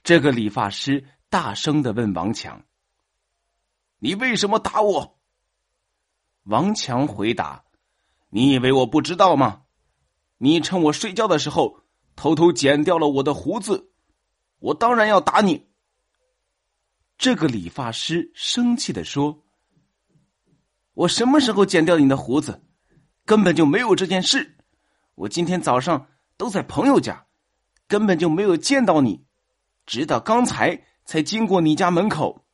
这个理发师大声地问王强：“你为什么打我？”王强回答：“你以为我不知道吗？你趁我睡觉的时候偷偷剪掉了我的胡子，我当然要打你。”这个理发师生气地说：“我什么时候剪掉你的胡子？根本就没有这件事。我今天早上都在朋友家，根本就没有见到你，直到刚才经过你家门口。